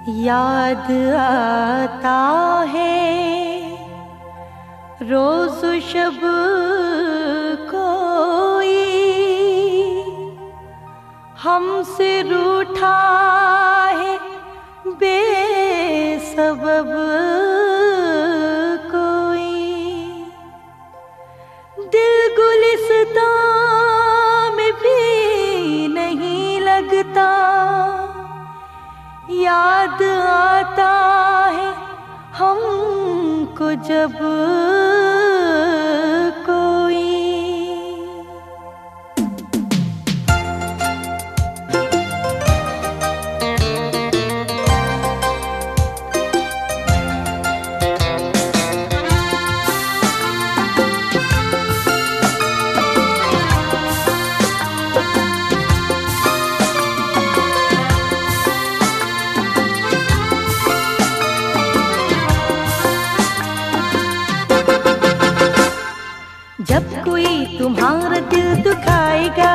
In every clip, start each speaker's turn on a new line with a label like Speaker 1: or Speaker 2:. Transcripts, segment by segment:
Speaker 1: याद आता है रोज शब कोई हमसे रूठा है बेसबब कोई। दिल गुलिस्तां में भी नहीं लगता, याद आता है हमको जब कोई। जब कोई तुम्हारा दिल दुखाएगा,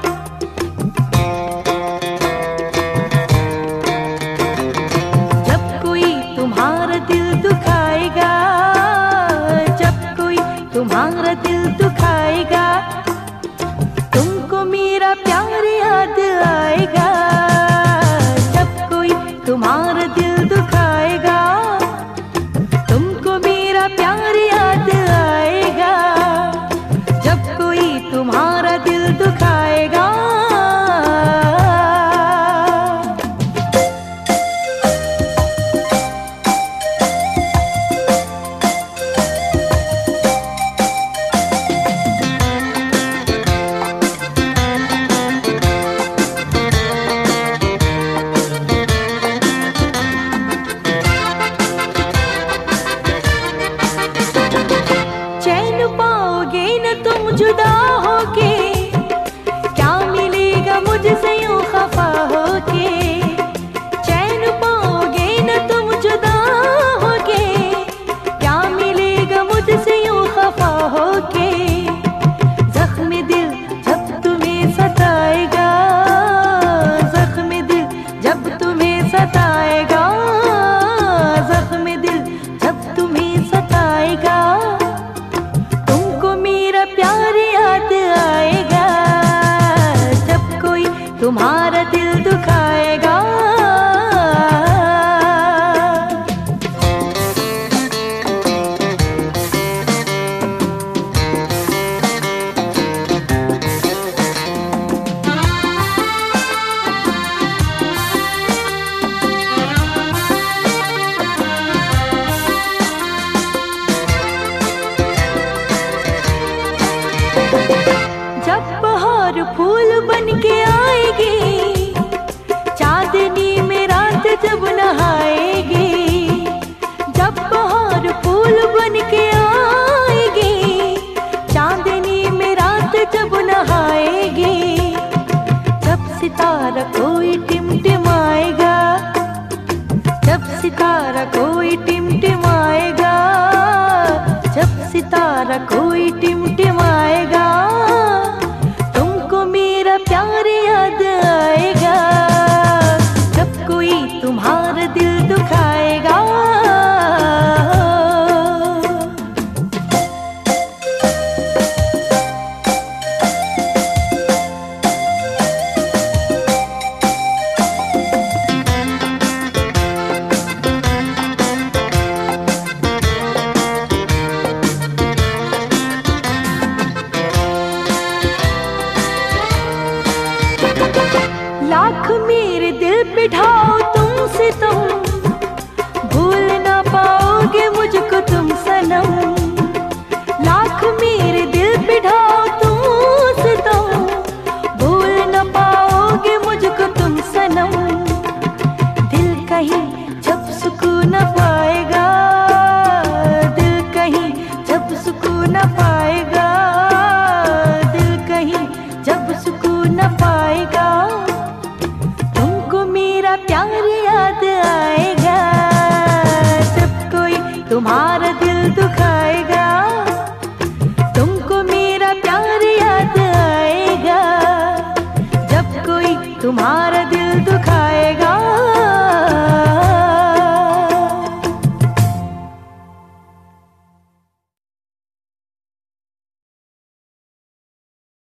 Speaker 1: जब कोई तुम्हारा दिल दुखाएगा, जब कोई तुम्हारा दिल दुखाएगा, तुमको मेरा प्यार याद आएगा। जब कोई तुम्हारा दिल दुखाएगा, तुमको मेरा प्यार याद आएगा। तुम्हारा दिल दुखाएगा, चैन पाओगे न तुम जुदा होके, क्या मिलेगा मुझसे यूं खफा होके। चैन पाओगे न तुम जुदा होके, क्या मिलेगा मुझसे यूं खफा होके। जख्म दिल जब तुम्हें सताएगा, जख्म दिल जब तुम्हें सताएगा, जख्म दिल जब तुम्हें सताएगा, प्यार याद आएगा। जब कोई तुम्हारा दिल दुखाएगा, जब बहार फूल बन के आएगी, चांदनी में रात जब नहाएगी। जब बहार फूल बन के आएगी, चांदनी में रात जब नहाएगी। जब सितारा कोई टिमटिमाएगा, जब सितारा कोई टिमटिमाएगा, जब सितारा कोई टिमटिमाएगा, तुमको मेरा प्यार याद आएगा। जब कोई तुम्हारा दिल दुखाएगा, लाख मेरे दिल पे ढाओ तुम सितम, भूल ना पाओगे मुझको तुम सनम। लाख मेरे दिल पे ढाओ तुम सितम, भूल ना पाओगे मुझको तुम सनम। दिल कहीं जब सुकून न पाएगा, दिल कहीं जब सुकून न पाएगा, दिल कहीं जब सुकून न पाएगा, प्यार याद आएगा। जब कोई तुम्हारा